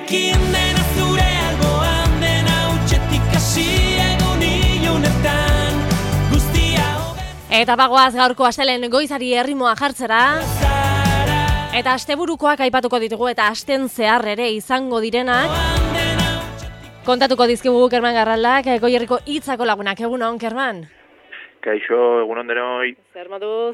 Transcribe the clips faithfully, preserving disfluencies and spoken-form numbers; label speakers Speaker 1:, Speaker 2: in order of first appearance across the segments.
Speaker 1: Nirekin dena zure alboan, dena utxetik hasi egun ilunetan, guztia hobetzen.
Speaker 2: Eta bagoaz gaurko astelen goizari errimoa jartzera. Eta asteburukoak aipatuko ditugu eta asten zehar ere izango direnak. Kontatuko dizkigu Kerman Garraldak, Goierriko hitzako lagunak. Egunon, Kerman?
Speaker 3: Kaixo, egunon denoi.
Speaker 2: Zer moduz?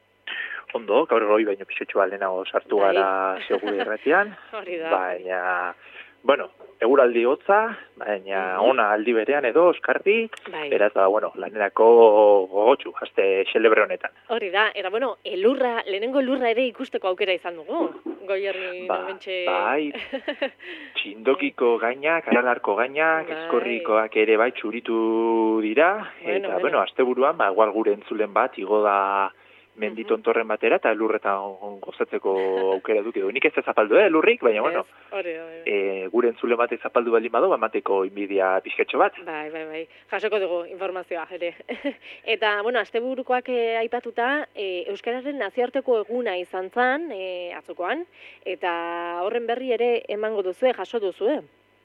Speaker 3: Ondo, gaur goi baino pixotxo aldenago sartu
Speaker 2: Bai.
Speaker 3: gara segure erretian.
Speaker 2: Hori da.
Speaker 3: Baina, bueno, eguraldi hotza, baina
Speaker 2: Mhm.
Speaker 3: ona aldi berean edo, oskarbi,
Speaker 2: Bai.
Speaker 3: beraz, ba, bueno, lanerako gogotsu, aste xelebre honetan.
Speaker 2: Hori da, eta bueno, elurra, lehenengo elurra ere ikusteko aukera izan dugu. Goierri
Speaker 3: Ba,
Speaker 2: nomentxe...
Speaker 3: bai, txindokiko gainak, aralarko gainak,
Speaker 2: Bai.
Speaker 3: ezkorrikoak ere bai txuritu dira,
Speaker 2: Bueno,
Speaker 3: eta,
Speaker 2: bueno.
Speaker 3: bueno, asteburuan, ba, igual gure entzulen bat, igo da menditontorren batera, eta lurretan gozatzeko aukera duk edo. Nik ez ez zapaldu, eh, lurrik, baina, bueno,
Speaker 2: Ez, hori da, bai.
Speaker 3: e, gure entzulen batek zapaldu baldin badu, bamateko inbidia pixketxo bat.
Speaker 2: Bai, bai, bai. Jasoko dugu informazioa, ere. Eta, bueno, asteburukoak e, aipatuta, e, Euskararen nazioarteko eguna izan zen, e, atzokoan, eta horren berri ere emango duzue, jaso duzue.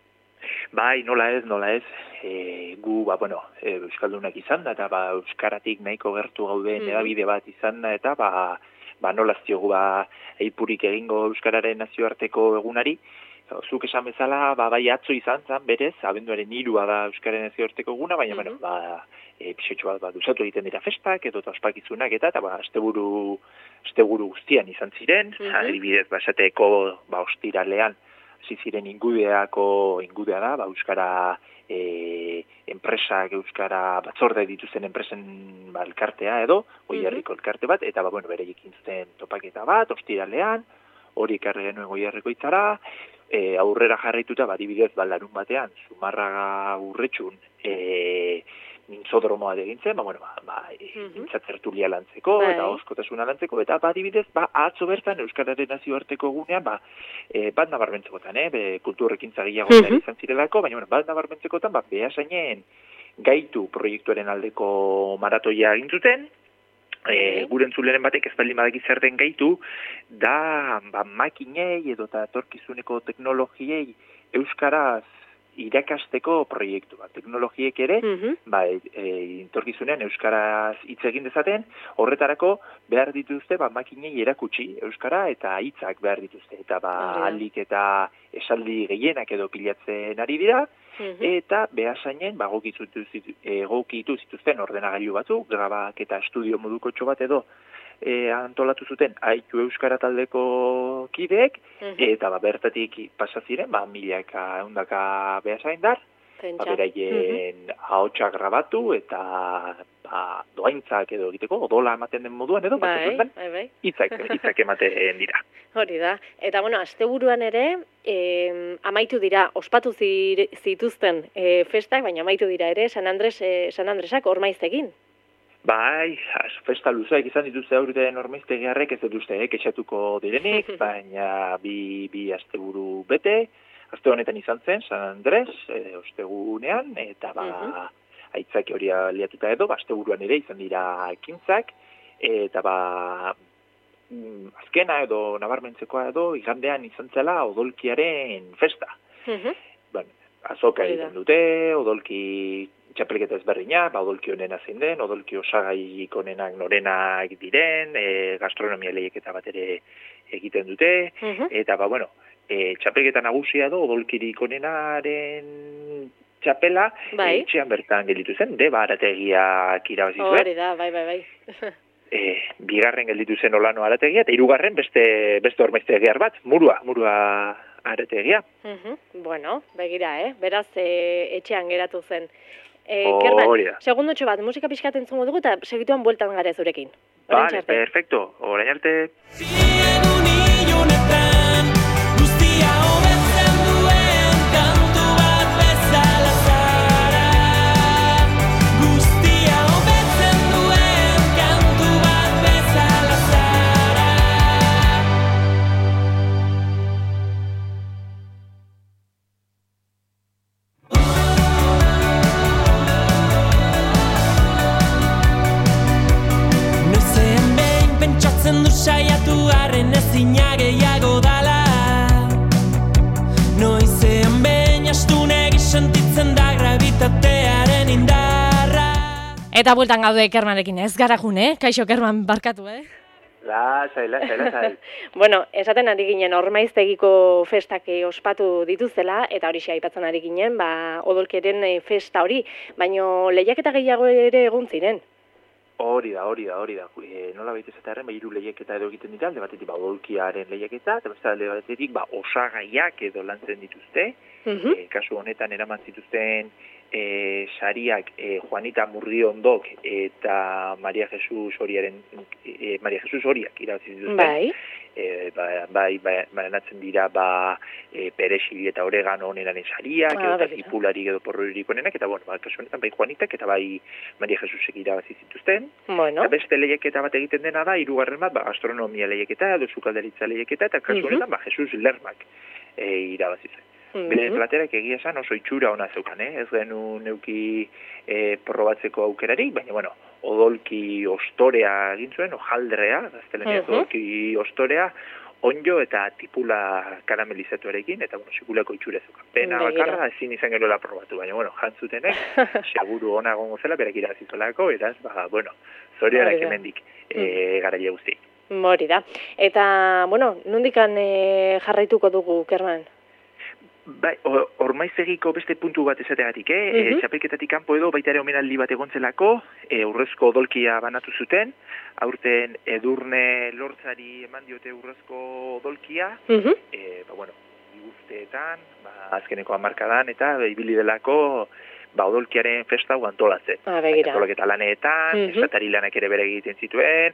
Speaker 3: Bai, nola ez, nola ez, e, gu, ba, bueno, e, Euskaldunak izan da, eta ba, Euskaratik nahiko gertu gauden
Speaker 2: Mhm.
Speaker 3: edabide bat izan da, eta ba, ba nola ziogu ba, eipurik egingo Euskararen nazioarteko egunari. Zuk esan bezala, ba, bai atzo izan zen, berez, abenduaren hirua da Euskararen nazioarteko eguna, baina,
Speaker 2: Mhm.
Speaker 3: bueno, ba, e, pixotxo bat, ba, duzatu egiten dira festak, edo eta ospakizunak, eta, eta ba, asteburu, asteburu guztian izan ziren,
Speaker 2: Mhm.
Speaker 3: adibidez, ba, esateko, ba, ostiralean, hasi ziren ingudeako, ingudea da, ba, Euskara e, enpresak, Euskara batzorde dituzten enpresen ba, elkartea edo, Goierriko elkarte bat, eta ba, bueno, bereiekin zuten topaketa bat, ostiralean, hori ekarri genuen Goierriko hitzara, e, aurrera jarraituta, ba, adibidez, ba, larun batean, Zumarraga urretxun, e, mintzodromoa egintzen, ba, bueno, ba, ba,
Speaker 2: Mhm.
Speaker 3: mintzat-tertulia lantzeko,
Speaker 2: Bai.
Speaker 3: eta oskotasuna lantzeko, eta ba, adibidez, ba, atzo bertan Euskararen nazioarteko gunean, ba, e, bat nabarmentzekotan, eh, be, kulturrekintza gehiago
Speaker 2: Mhm.
Speaker 3: izan zirelako, baina, bueno, bat nabarmentzekotan, ba, behasainen gaitu proiektuaren aldeko maratoia egin zuten, e,
Speaker 2: Bai.
Speaker 3: gure entzuleren batek ez baldin badaki zer den gaitu, da, ba, makinei edo eta etorkizuneko teknologiei euskaraz irakasteko proiektu bat. Teknologiek ere,
Speaker 2: Mhm.
Speaker 3: ba, e, e, etorkizunean euskaraz hitz egin dezaten, horretarako behar dituzte, ba, makinei erakutsi euskara eta hitzak behar dituzte. Eta, ba,
Speaker 2: Hori da.
Speaker 3: aldik eta esaldi gehienak edo pilatzen ari dira,
Speaker 2: Mhm.
Speaker 3: eta behasainen, ba, egokitu zitu- egokitu zituzten ordenagailu batzuk, grabak eta estudio moduko txo bat edo, e, antolatu zuten Aitu Euskara taldeko kideek,
Speaker 2: Mhm.
Speaker 3: eta ba, bertatik pasa ziren, ba, milaka, eundaka behasaindar, ba,
Speaker 2: Pentsa.
Speaker 3: beraien ahotsak grabatu, eta ba, doaintzak edo egiteko, odola ematen den moduan edo,
Speaker 2: Bai,
Speaker 3: batzutan,
Speaker 2: bai, bai.
Speaker 3: hitzak, hitzak ematen dira.
Speaker 2: Hori da. Eta, bueno, asteburuan ere, eh, amaitu dira, ospatu zir, zituzten eh, festak, baina amaitu dira ere, San Andres, eh, San Andresak ormaiztegin.
Speaker 3: Bai, az, festa luzeak izan dituzte aurten ormaiztegiarrek ez dituzte, eh, kexatuko direnik, baina bi, bi asteburu bete, aste honetan izan zen, San Andres, e, ostegunean, eta ba,
Speaker 2: Mhm.
Speaker 3: aitzaki hori aliatuta edo, ba, asteburuan ere izan dira ekintzak, eta ba, mm, azkena edo nabarmentzekoa edo, igandean izan zela odolkiaren festa.
Speaker 2: Mhm.
Speaker 3: Bueno, azoka
Speaker 2: Hori da.
Speaker 3: egiten dute, odolki txapelketa ezberdina, ba, odolki honena zein den, odolki osagaik honenak norenak diren, e, gastronomia lehiaketa bat ere egiten dute,
Speaker 2: Mhm.
Speaker 3: eta ba, bueno, e, txapelketa nagusia do, odolkirik honenaren txapela,
Speaker 2: Bai.
Speaker 3: e, etxean bertan gelditu zen, deba arategiak irabazi zuen,
Speaker 2: Hori da, bai, bai, bai.
Speaker 3: e, bigarren gelditu zen Olano arategia, eta hirugarren beste, beste ormaiztegiar bat, murua, murua arategia.
Speaker 2: Mhm. Bueno, begira, eh? Beraz, eh, etxean geratu zen. Eh,
Speaker 3: Hori
Speaker 2: Kerman,
Speaker 3: da.
Speaker 2: segundotxo bat, musika pixkat entzungo dugu eta segituan bueltan gara zurekin.
Speaker 3: Vale,
Speaker 2: Oraintxe arte.
Speaker 3: perfecto, orain arte.
Speaker 1: Egun ilunetan, guztia hobetzen duen kantu bat bezala zara. Guztia hobetzen duen kantu bat bezala zara. Noizean behin pentsatzen du saiatu arren ezina gehiago da.
Speaker 2: Eta bueltan gaude Kermanekin, ez gara june, kaixo Kerman barkatu, eh?
Speaker 3: Lasai, lasai, lasai.
Speaker 2: Bueno, esaten ari ginen Ormaiztegiko festak eh, ospatu dituzela, eta hori aipatzen ari ginen, ba, odolkeren eh, festa hori, baino lehiaketa gehiago ere egon ziren.
Speaker 3: Hori da, hori da, hori da. E, nola baita esatearen, ba, hiru lehiaketa edo egiten dira, alde batetik, ba, odolkiaren lehiaketa, eta beste alde batetik, ba, osagaiak edo lantzen dituzte.
Speaker 2: Mhm.
Speaker 3: E, kasu honetan eraman zituzten e, sariak e, Juanita Murriondok eta Maria Jesus Horiaren e, Maria Jesus Horiak irabazi dituzten.
Speaker 2: Bai.
Speaker 3: E, ba, bai, bai, banatzen dira ba e, perexil eta oregano honenaren sariak,
Speaker 2: Ah,
Speaker 3: eta
Speaker 2: begira.
Speaker 3: tipularik edo porroirik honenak, eta bueno, ba, kasu honetan bai Juanitak eta bai Maria Jesusek irabazi zituzten.
Speaker 2: Bueno.
Speaker 3: Eta beste lehiaketa bat egiten dena da, hirugarren bat, ba, gastronomia lehiaketa, edo sukaldaritza lehiaketa, eta kasu
Speaker 2: Mhm.
Speaker 3: honetan, ba, Jesus Lermak e, irabazi zen. Bere
Speaker 2: Mhm.
Speaker 3: platerak egia esan oso itxura ona zeukan, eh? Ez genuen neuki e, probatzeko aukerarik, baina, bueno, odolki ostorea egin zuen, ojaldrea, gaztelaniaz
Speaker 2: Mhm.
Speaker 3: odolki ostorea, onjo eta tipula karamelizatuarekin, eta, bueno, sekulako itxura zeukan. Pena
Speaker 2: Begira.
Speaker 3: bakarra ezin izan gerola probatu, baina, bueno, jantzutenek, seguru ona egongo zela, berak irabazizolako, eraz, ba, bueno, zorionak
Speaker 2: Hori da.
Speaker 3: hemendik e, garaile guzti.
Speaker 2: Hori da. Eta, bueno, nondikan eh, jarraituko dugu, Kerman?
Speaker 3: Bai, o- Ormaiztegiko beste puntu bat esategatik, eh?
Speaker 2: Mhm.
Speaker 3: E, txapelketatik kanpo edo baita ere omenaldi bat egontzelako, e, urrezko odolkia banatu zuten, aurten Edurne Lortzari eman diote urrezko odolkia,
Speaker 2: Mhm.
Speaker 3: e, ba, bueno, guzteetan, ba, azkeneko hamarkadan, eta ba, ibili delako, ba, odolkiaren festa hau antolatzen.
Speaker 2: Ah, begira.
Speaker 3: Antolaketa laneetan,
Speaker 2: Mhm.
Speaker 3: esatari lanak ere bere egiten zituen,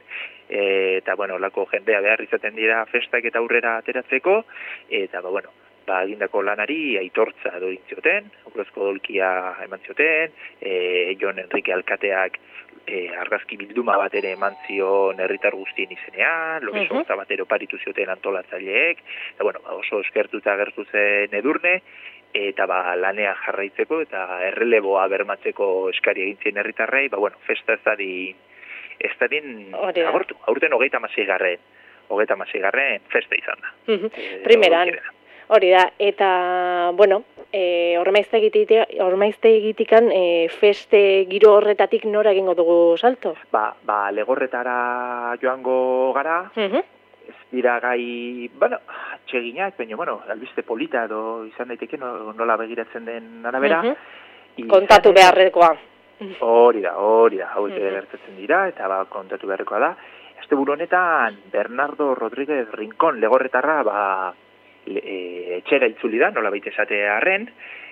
Speaker 3: e, eta, bueno, lako jendea behar izaten dira festak eta aurrera ateratzeko, eta, ba, bueno, ba, egindako lanari aitortza edo egin zioten, urrezko odolkia eman zioten, e, Jon Enrique Alkateak e, argazki bilduma bat ere eman zion herritar guztien izenean, Loreso
Speaker 2: Mhm.
Speaker 3: uh bat ere oparitu zioten antolatzaileek, eta, bueno, ba, oso eskertuta agertu zen Edurne, eta ba, lanea jarraitzeko eta erreleboa bermatzeko eskari egin zien herritarrei, ba, bueno, festa ez dadin, ez dadin
Speaker 2: Hori da.
Speaker 3: agortu. Aurten hogeita hamaseigarren, hogeita hamaseigarren festa izan da.
Speaker 2: Mhm.
Speaker 3: E,
Speaker 2: Primeran.
Speaker 3: odolkirena.
Speaker 2: Hori da, eta, bueno, e, Ormaiztegitikan e, feste giro horretatik nora egingo dugu salto?
Speaker 3: Ba, ba, legorretara joango gara,
Speaker 2: Mhm.
Speaker 3: ez dira gai, bueno, atseginak, baina, bueno, albiste polita edo izan daiteke no- nola begiratzen den arabera.
Speaker 2: Mhm.
Speaker 3: Izan
Speaker 2: Kontatu
Speaker 3: ere-
Speaker 2: beharrekoa.
Speaker 3: Hori da, hori da, hauek ere
Speaker 2: Mhm.
Speaker 3: gertatzen dira, eta ba, kontatu beharrekoa da. Asteburu honetan, Bernardo Rodríguez Rincón legorretarra, ba, le, e, etxera itzuli da, nola baita esatearren,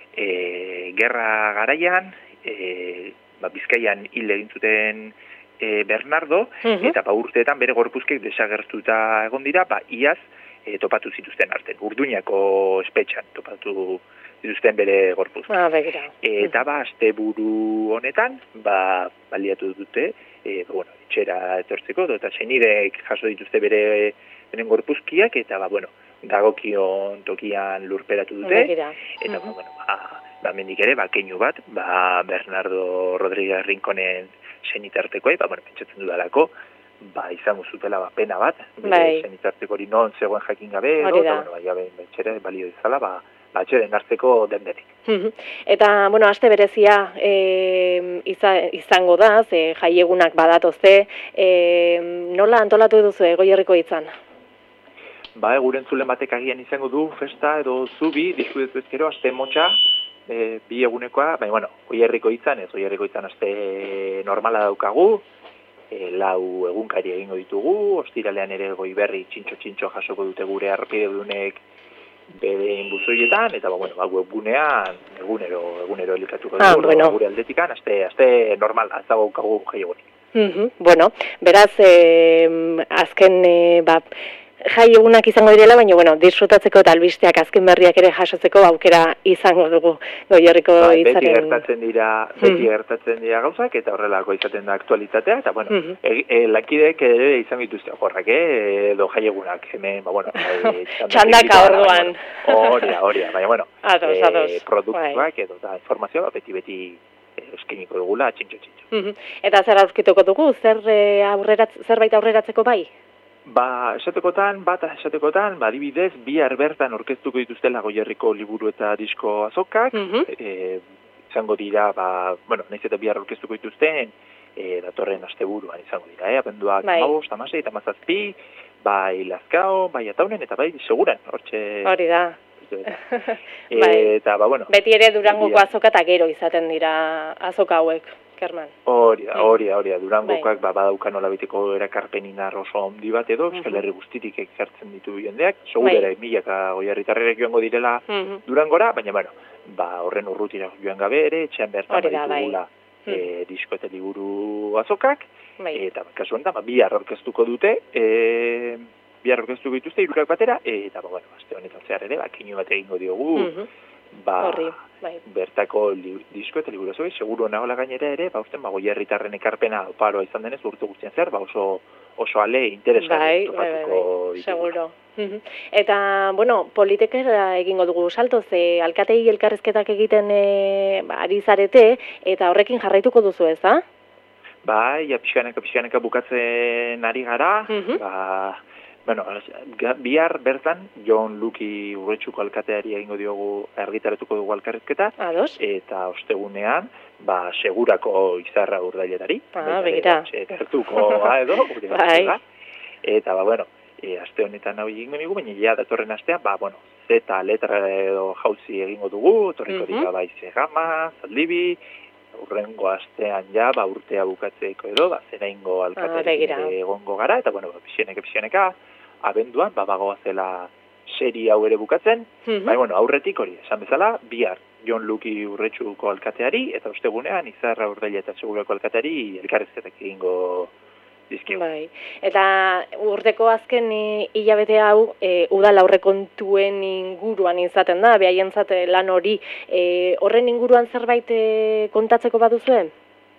Speaker 3: e, gerra garaian, e, ba, Bizkaian hil egin zuten e, Bernardo,
Speaker 2: Mhm.
Speaker 3: eta ba, urteetan bere gorpuzkek desagertuta egon dira, ba, iaz e, topatu zituzten arten. Urduñako espetxan topatu zituzten bere gorpuzk.
Speaker 2: Ah, begira.
Speaker 3: Eta ba, asteburu honetan, ba, baliatu dute, e, ba, bueno, etxera etortzeko, eta senidek jaso dituzte bere beren gorpuzkiak, eta ba, bueno, dagokion tokian lurperatu dute,
Speaker 2: Begira.
Speaker 3: eta
Speaker 2: Mhm.
Speaker 3: ba, bueno, ba, ba, mendik ere, ba, keinu bat, ba, Bernardo Rodríguez Rinconen senitartekoa, ba, bueno, pentsatzen dudalako, ba, izango zutela ba, pena bat,
Speaker 2: Bai.
Speaker 3: senitarteko hori non zegoen jakin gabe, edo,
Speaker 2: Hori da.
Speaker 3: eta, bueno, ba, jabe, betxere, balio izala, ba, ba, atxeden hartzeko den denik.
Speaker 2: Mhm. Eta, bueno, aste berezia e, iza, izango da, ze jaiegunak badatozte, e, nola antolatu duzu Goierriko hitzan?
Speaker 3: Ba, guren zulen batek agian izango du festa edo zubi, dizu ez ezkero, aste motxa, e, bi egunekoa, baina, bueno, Goierriko hitzan, ez Goierriko hitzan aste normala daukagu, e, lau egunkari egingo ditugu, ostiralean ere Goiberri txintxo-txintxo jasoko dute gure arpidedunek beren buzoietan, eta ba, bueno, ba, webgunean egunero, egunero elikatuko
Speaker 2: Ah,
Speaker 3: dugu,
Speaker 2: bueno.
Speaker 3: gure aldetikan, aste, aste normala, ez dago daukagu jaiegunik.
Speaker 2: Mhm. Bueno, beraz, e, azken, e, ba, jai egunak izango direla, baina, bueno, disfrutatzeko eta albisteak azken berriak ere jasotzeko aukera izango dugu Goierriko
Speaker 3: Bai, beti
Speaker 2: hitzaren.
Speaker 3: gertatzen dira, beti
Speaker 2: Mhm.
Speaker 3: gertatzen dira gauzak, eta horrelako izaten da aktualitatea, eta, bueno,
Speaker 2: Mhm.
Speaker 3: e, e, lankidek ere izan dituzte okorrak, eh, edo jaiegunak, hemen, ba, bueno, e,
Speaker 2: Txandaka orduan.
Speaker 3: Hori da, hori da, baina, bueno,
Speaker 2: Ados,
Speaker 3: eh,
Speaker 2: ados.
Speaker 3: produktuak
Speaker 2: Bai.
Speaker 3: edo da informazioa beti-beti eskeniko dugula, txintxo-txintxo.
Speaker 2: Mhm. Eta zer aurkituko dugu, zer e, aurrerat, zerbait aurreratzeko bai?
Speaker 3: Ba, esatekotan, bat esatekotan, ba, adibidez, bihar bertan orkestuko dituztela Goierriko liburu eta disko azokak,
Speaker 2: Mhm.
Speaker 3: e, izango dira, ba, bueno, nahiz eta bihar orkestuko dituzten, e, datorren asteburuan izango dira, eh? Abenduak
Speaker 2: Bai.
Speaker 3: hamabost, hamasei eta hamazazpi, bai Lazkao, bai Ataunen eta bai Seguran, hortxe.
Speaker 2: Hori da.
Speaker 3: E,
Speaker 2: Bai.
Speaker 3: eta, ba, bueno.
Speaker 2: Beti ere Durangoko
Speaker 3: Egia.
Speaker 2: azoka eta gero izaten dira azoka hauek, Kerman.
Speaker 3: Hori da,
Speaker 2: Mm.
Speaker 3: hori da, hori da. Durangokoak
Speaker 2: Bai.
Speaker 3: ba, badauka nolabiteko erakarpen indar oso handi bat edo,
Speaker 2: Mhm.
Speaker 3: Euskal Herri guztitik ekartzen ditu jendeak, segur
Speaker 2: Bai.
Speaker 3: ere milaka goiarritarrek joango direla
Speaker 2: Mhm.
Speaker 3: Durangora, baina, bueno, ba, horren urrutira joan gabe ere, etxean bertan
Speaker 2: Hori da, bai.
Speaker 3: baditugula e, disko eta liburu azokak,
Speaker 2: Bai.
Speaker 3: eta kasu honetan, ba, bihar aurkeztuko dute, e, bihar aurkeztuko dituzte, hirurak batera, eta, ba, bueno, aste honetan zehar ere, ba, kinu bat egingo diogu,
Speaker 2: Mhm.
Speaker 3: ba,
Speaker 2: Horri, bai.
Speaker 3: bertako li, disko eta liburu azokak, seguru nagola gainera ere, ba, usten, ba, goiarritarren ekarpena oparoa izan denez, urte guztien zer, ba, oso, oso ale interesgarri
Speaker 2: Bai, bai, bai,
Speaker 3: topatuko
Speaker 2: bai,
Speaker 3: ditugu.
Speaker 2: seguro. Mhm. Eta, bueno, politikera egingo dugu salto, ze alkatei elkarrizketak egiten e, ba, ari zarete, eta horrekin jarraituko duzu ez, da?
Speaker 3: Bai, ja pixkanaka, pixkanaka bukatzen ari gara,
Speaker 2: Mhm.
Speaker 3: ba, bueno, ga- bihar bertan, Jon Luki Urretxuko alkateari egingo diogu argitaratuko dugu elkarrizketa,
Speaker 2: Ados?
Speaker 3: eta ostegunean, ba, segurako izarra urdailetari.
Speaker 2: Ah,
Speaker 3: baita ere,
Speaker 2: begira.
Speaker 3: ba, gertukoa edo, gure
Speaker 2: Bai.
Speaker 3: batzera. Eta, ba, bueno, e, aste honetan hau egingo dugu, baina ja datorren astean, ba, bueno, zeta letra edo jauzi egingo dugu, torriko
Speaker 2: Mhm.
Speaker 3: dira bai Zegama, Zaldibi, urrengo astean ja, ba, urtea bukatzeko edo, ba, zeraingo
Speaker 2: Ah,
Speaker 3: alkatearekin
Speaker 2: begira.
Speaker 3: ere egongo gara, eta, bueno, ba, pixeneka, pixeneka, abenduan, ba, bagoa zela seri hau ere bukatzen,
Speaker 2: Mhm.
Speaker 3: bai, bueno, aurretik hori, esan bezala, bihar Jon Luki Urretxuko alkateari, eta ostegunean Izarra Urdaila eta Segurako alkateari elkarrezketak egingo dizkigu.
Speaker 2: Bai. Eta urteko azken e, hilabete hau e, udal aurrekontuen inguruan izaten da, behaientzat e, lan hori. E, horren inguruan zerbait e, kontatzeko baduzuen?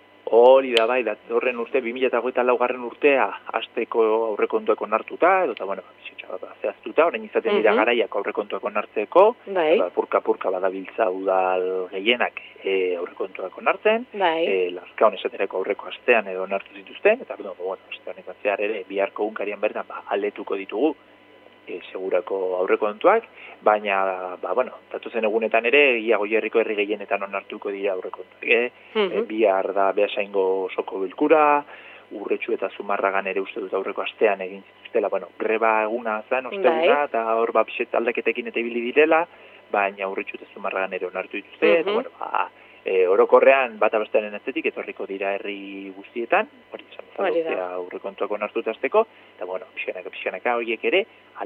Speaker 3: Hori da, bai, da, horren urte, bi mila hogeita laugarren urtea, hasteko aurrekontuak onartuta, edo, eta, bueno, bizitza bat zehaztuta, orain izaten dira
Speaker 2: Mhm.
Speaker 3: garaiak aurrekontuak onartzeko,
Speaker 2: Bai,
Speaker 3: ba, purka-purka badabiltza udal gehienak e, aurrekontuak onartzen,
Speaker 2: bai.
Speaker 3: e, Lazkaon esaterako aurreko astean edo onartu zituzten, eta, bueno, bueno aste honetan zehar ere, biharko unkarian bertan, ba, aletuko ditugu, e, segurako aurrekontuak, baina, ba, bueno, datozen egunetan ere, ia Goierriko herri gehienetan onartuko dira aurrekontuak, eh?
Speaker 2: Mhm.
Speaker 3: E, bihar da Beasaingo osoko bilkura, Urretxu eta Zumarragan ere uste dut aurreko astean egin zituztela, bueno, greba eguna zen, osteguna,
Speaker 2: Bai.
Speaker 3: eta hor ba, pixet aldaketekin eta ibili direla, baina Urretxu eta Zumarragan ere onartu dituzte,
Speaker 2: Mhm.
Speaker 3: eta, bueno, ba, e, orokorrean bata bestearen atzetik etorriko dira herri guztietan, hori esan
Speaker 2: Hori da.
Speaker 3: bezala aurrekontuak onartuta hasteko, eta, bueno, pixanaka, pixanaka horiek ere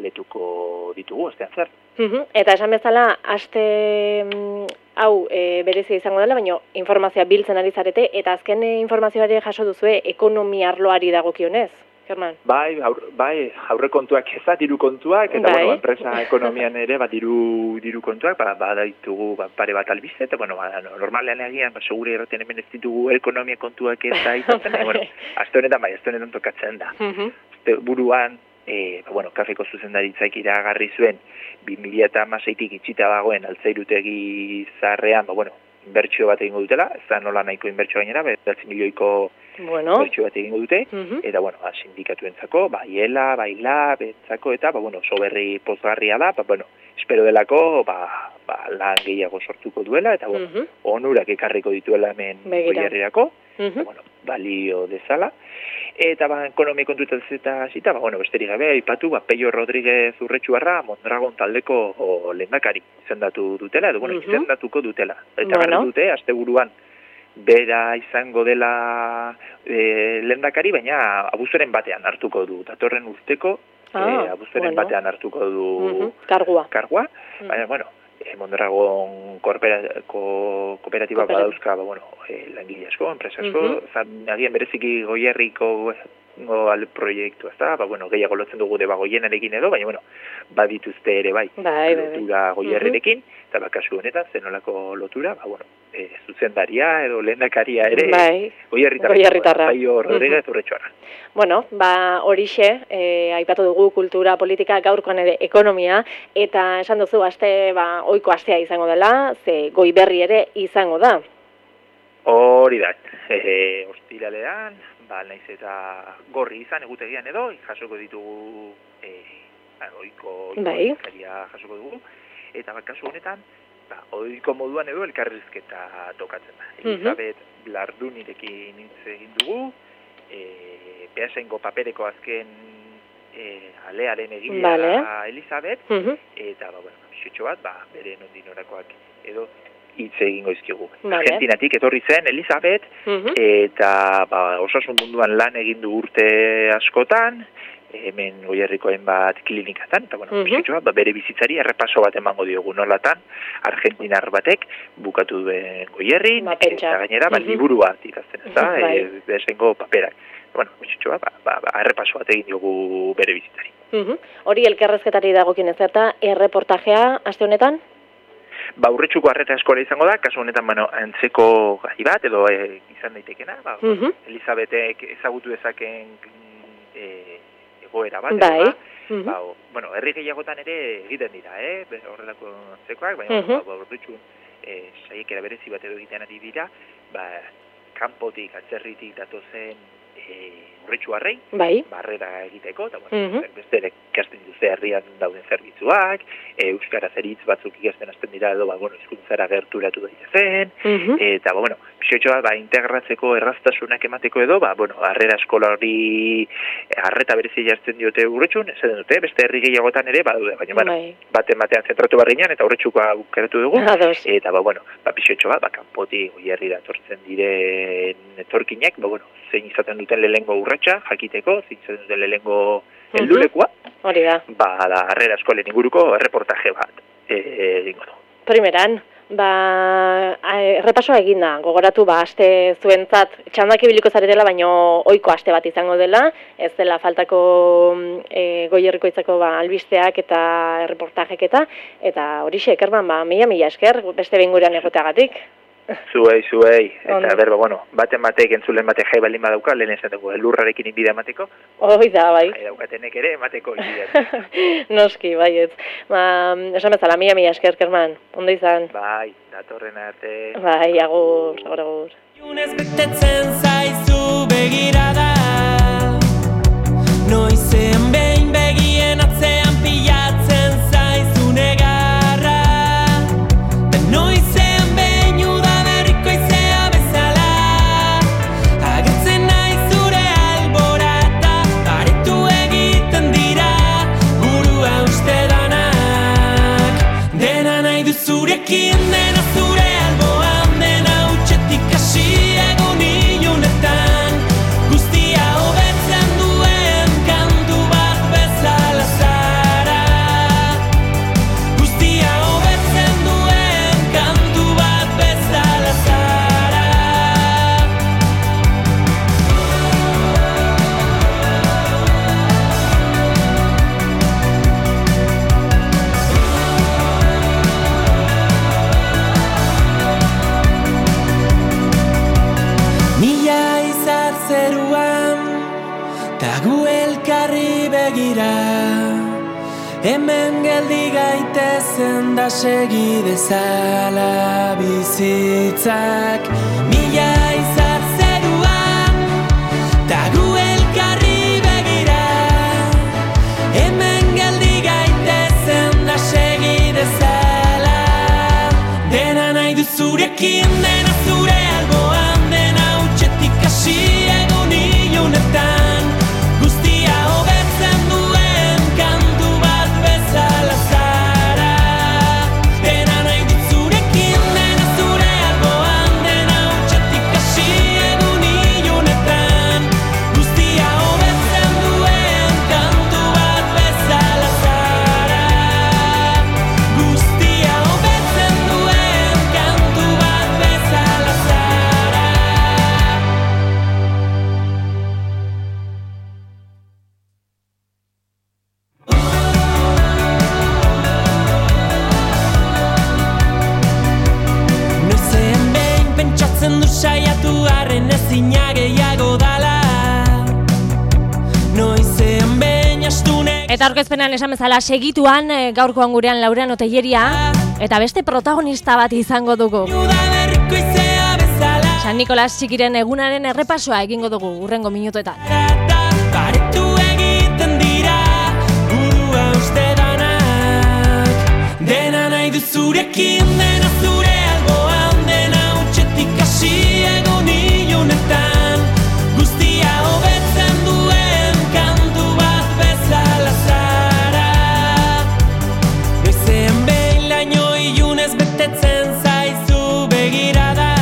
Speaker 3: aletuko ditugu, astean zer.
Speaker 2: Mhm. Eta esan bezala, aste mm, hau e, berezia izango dela, baina informazioa biltzen ari zarete, eta azken e, informazioare jaso duzue ekonomia arloari dagokionez, German?
Speaker 3: Bai, aur, bai, aurrekontuak eza, diru kontuak, eta,
Speaker 2: Bai.
Speaker 3: bueno, enpresa ekonomian ere, ba, diru, diru kontuak, ba, ba, ditugu, ba, pare bat albiste, eta, bueno, ba, normalean egian, ba, segure erraten hemen ez ditugu ekonomia kontuak eta izaten,
Speaker 2: Bai.
Speaker 3: bueno, aste honetan, bai, aste honetan tokatzen da.
Speaker 2: Mhm.
Speaker 3: Aste buruan, e, ba, bueno, kafeko zuzendaritzaik iragarri zuen, bi mila hamaseitik itxita dagoen altzairutegi zarrean, ba, bueno, inbertsio bat egingo dutela, ez da nola nahiko inbertsio gainera, bederatzi milioiko
Speaker 2: Bueno.
Speaker 3: inbertsio bat egingo dute,
Speaker 2: Mhm.
Speaker 3: eta, bueno, ba, sindikatuentzako, ba, iela, baila, betzako, eta, ba, bueno, oso berri pozgarria da, ba, bueno, espero delako, ba, ba, lan gehiago sortuko duela, eta, bueno,
Speaker 2: Mhm.
Speaker 3: onurak ekarriko dituela hemen
Speaker 2: Begira.
Speaker 3: Goierrirako,
Speaker 2: Mhm.
Speaker 3: eta, bueno, balio dezala. Eta, ba, ekonomia kontutaz eta zita, ba, bueno, besterik gabe, aipatu, ba, Peio Rodríguez Urretxuarra, Mondragon taldeko o, lehendakari izendatu dutela, edo, bueno,
Speaker 2: Mhm.
Speaker 3: izendatuko dutela. Eta,
Speaker 2: Bueno.
Speaker 3: bueno. dute, asteburuan, bera izango dela e, lehendakari, baina abuztuaren batean hartuko du. Datorren urteko,
Speaker 2: Ah,
Speaker 3: e, abuztuaren
Speaker 2: bueno.
Speaker 3: batean hartuko du
Speaker 2: Mhm. Kargua.
Speaker 3: kargua,
Speaker 2: Mhm.
Speaker 3: baina, bueno, e, Mondragon korpera, ko, kooperatiba
Speaker 2: Kooperatiba.
Speaker 3: badauzka, ba, bueno, e, langile asko, enpresa asko,
Speaker 2: Mhm.
Speaker 3: zan, agian bereziki Goierriko go, al proiektu, ez da, ba, bueno, gehiago lotzen dugu deba Goienarekin edo, baina, bueno, badituzte ere bai,
Speaker 2: Bai, bai, bai.
Speaker 3: lotura Goierrerekin, eta ba, kasu honetan, zenolako lotura, ba, bueno, e, zuzendaria edo lehendakaria ere,
Speaker 2: Bai.
Speaker 3: Goierritarra,
Speaker 2: Goierritarra.
Speaker 3: Peio Rodríguez Urretxuarra.
Speaker 2: Bueno, ba horixe, e, aipatu dugu kultura, politika, gaurkoan ere ekonomia, eta esan duzu aste, ba, ohiko astea izango dela, ze goi berri ere izango da.
Speaker 3: Hori da, e, ostiralean, ba, naiz eta gorri izan egutegian edo, jasoko ditugu, e, ba, oiko, oiko
Speaker 2: Bai.
Speaker 3: ikaria jasoko dugu, eta ba, kasu honetan, ba, ohiko moduan edo elkarrizketa tokatzen da. Elizabeth Lardunirekin hitz egin dugu, e, Beasaingo papereko azken e, alearen egilea
Speaker 2: Vale.
Speaker 3: Elizabeth,
Speaker 2: Mhm.
Speaker 3: eta ba, bueno, xutxo bat, ba, bere nondinorakoak edo hitz egingo izkigu.
Speaker 2: Vale.
Speaker 3: Argentinatik etorri zen Elizabeth,
Speaker 2: Mhm.
Speaker 3: eta ba, osasun munduan lan egin du urte askotan, hemen Goierriko hainbat klinikatan, eta bueno,
Speaker 2: Mhm.
Speaker 3: pixutxo bat, ba, bere bizitzari errepaso bat emango diogu nolatan, Argentinar batek bukatu duen Goierrin,
Speaker 2: Ba, pentsa.
Speaker 3: eta gainera, ba,
Speaker 2: Mhm.
Speaker 3: liburu bat idazten, ez da,
Speaker 2: Bai.
Speaker 3: e, bezengo paperak. Bueno, pixutxo bat, ba, ba, ba, errepaso bat egin diogu bere bizitzari.
Speaker 2: Mhm. Hori elkarrezketari dagokin ez eta erreportajea aste honetan?
Speaker 3: Ba, urretxuko arreta eskola izango da, kasu honetan, bueno, antzeko gai bat, edo e, izan daitekena, ba,
Speaker 2: Mhm.
Speaker 3: Elizabetek ezagutu dezaken e, egoera bat,
Speaker 2: Bai.
Speaker 3: edo ba,
Speaker 2: Mhm.
Speaker 3: ba, o, bueno, herri gehiagotan ere egiten dira, eh, be- horrelako antzekoak, baina,
Speaker 2: Mhm.
Speaker 3: ba, ba, urretxun e, saiekera berezi bat edo egiten ari dira, ba, kanpotik, atzerritik datozen e, urretxuarrei,
Speaker 2: Bai.
Speaker 3: barrera egiteko, eta bueno,
Speaker 2: Mhm.
Speaker 3: beste ikasten duze herrian dauden zerbitzuak, e, euskaraz eritz batzuk ikasten hasten dira edo, ba, bueno, hizkuntzara gerturatu daitezen,
Speaker 2: Mhm.
Speaker 3: eta, ba, bueno, pixotxoa, ba, integratzeko erraztasunak emateko edo, ba, bueno, harrera eskola hori harreta berezi jartzen diote urretxun, ez den dute, beste herri gehiagotan ere, badaude, baina, bueno,
Speaker 2: Bai.
Speaker 3: baten batean zentratu barriñan, eta urretxukoa bukeratu dugu,
Speaker 2: Ados.
Speaker 3: eta, ba, bueno, ba, pixotxoa, ba, kanpotik Goierri datortzen diren etorkinek, ba, bueno, zein izaten duten lehengo urratsa jakiteko, zein izaten duten lehengo heldulekua,
Speaker 2: Hori da.
Speaker 3: ba, da, harrera eskolen inguruko erreportaje bat egingo du.
Speaker 2: Primeran, ba, a- errepasoa egin da, gogoratu, ba, aste zuentzat, txandak ibiliko zaretela, baino ohiko aste bat izango dela, ez dela faltako e, Goierriko itzako ba, albisteak eta erreportajek eta, eta horixe, Kerman, ba, mila mila esker, beste behin gurean egoteagatik.
Speaker 3: Zuei, zuei, eta
Speaker 2: Ondo.
Speaker 3: berba, bueno, baten batek entzulen batek jai baldin badauka, lehen esan dugu, elurrarekin inbide emateko,
Speaker 2: Hoi da, bai.
Speaker 3: jai daukatenek ere emateko inbide.
Speaker 2: Noski, baietz. Ba, esan bezala, mila mila esker, Kerman, ondo izan.
Speaker 3: Bai, datorren arte.
Speaker 2: Bai, agur, agur, agur.
Speaker 1: Iunez betetzen zaizu begirada, noizen behin begien atzean pilatzen zaizu negarra, da noizen behin udaberriko izea bezala, agertzen nahi zure alborata, baretu egiten dira burua uste danak, dena nahi du zurekin, dena zure alboan, dena utxetik hasi egun ilunetan, guztia hobetzen duen kantu bat bezala zara, guztia hobetzen duen kantu bat bezala zara. Mila izar zeruan, ta gu elkarri begira, hemen geldi gaitezen da segi dezala bizitzak. Mila izar zeruan, ta gu elkarri begira, hemen geldi gaitezen da segi dezala, dena nahi du zurekin, dena zure alboan, dena utxetik hasi egun ilunetan, guztia hobetzen duen kantu bat bezala zara, dena nahi dut zurekin, dena zure alboan, dena utxetik hasi egun ilunetan, guztia hobetzen duen kantu bat bezala zara, guztia hobetzen duen kantu bat bezala zara. Noizen behin pentsatzen du saiatu arren ezina gehiago dala, noizen behin astunek
Speaker 2: Eta aurkezpenan esan bezala segituan eh, gaurkoan gurean Laureano Telleria eta beste protagonista bat izango dugu.
Speaker 1: udaberriko izea bezala,
Speaker 2: San Nikolas Txikiren egunaren errepasoa egingo dugu urrengo minutuetan.
Speaker 1: Eta baretu egiten dira burua uste danak, dena nahi du zurekin, dena betetzen zaizu begirada.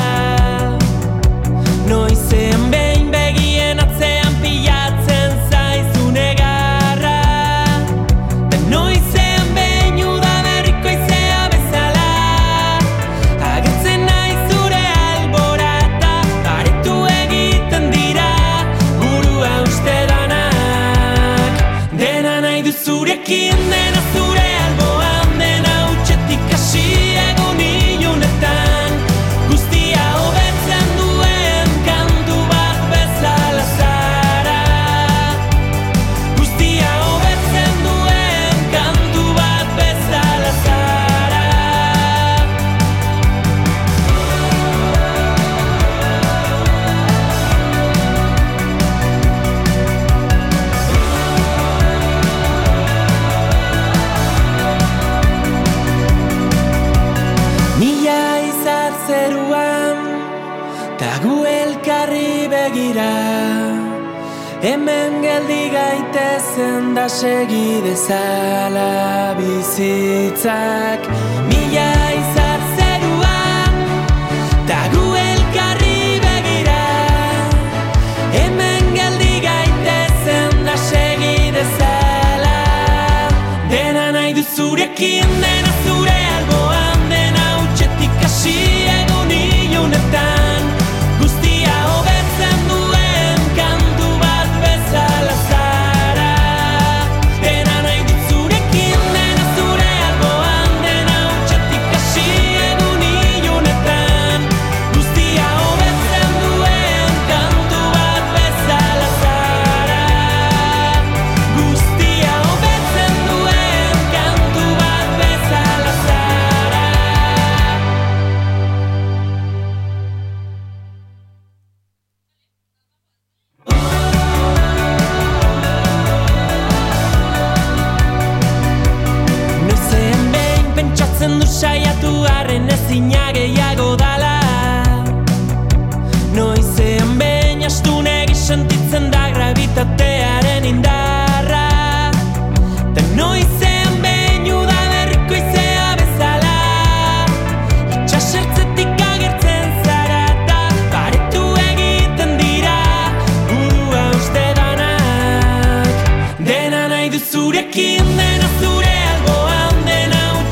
Speaker 1: Noizean behin begien atzean pilatzen zaizu negarra. Da noizean behin udaberriko izea bezala agertzen nahi zure alborata. Baretu egiten dira burua uste danak. Dena nahi du zurekin, dena zure alboan, dena utxetik hasi egun ilunetan. Guztia hobetzen duen kantu bat bezala zara. Guztia hobetzen duen kantu bat bezala zara. Mila izar zeruan, ta gu elkarri begira. Hemen geldi gaitezen da segi dezala bizitzak. Mila izar zeruan, ta gu elkarri begira. Hemen geldi gaitezen da segi dezala. Dena nahi du zurekin, dena zure alboan, dena utxetik hasi egun ilunetan. Guztia hobetzen duen kantu bat bezala zara. Dena nahi dut zurekin, dena zure alboan, dena utxetik hasi egun ilunetan. Guztia hobetzen duen kantu bat bezala zara. Guztia hobetzen duen kantu bat bezala zara. Noizean behin pentsatzen du saiatu arren ezina gehiago dala.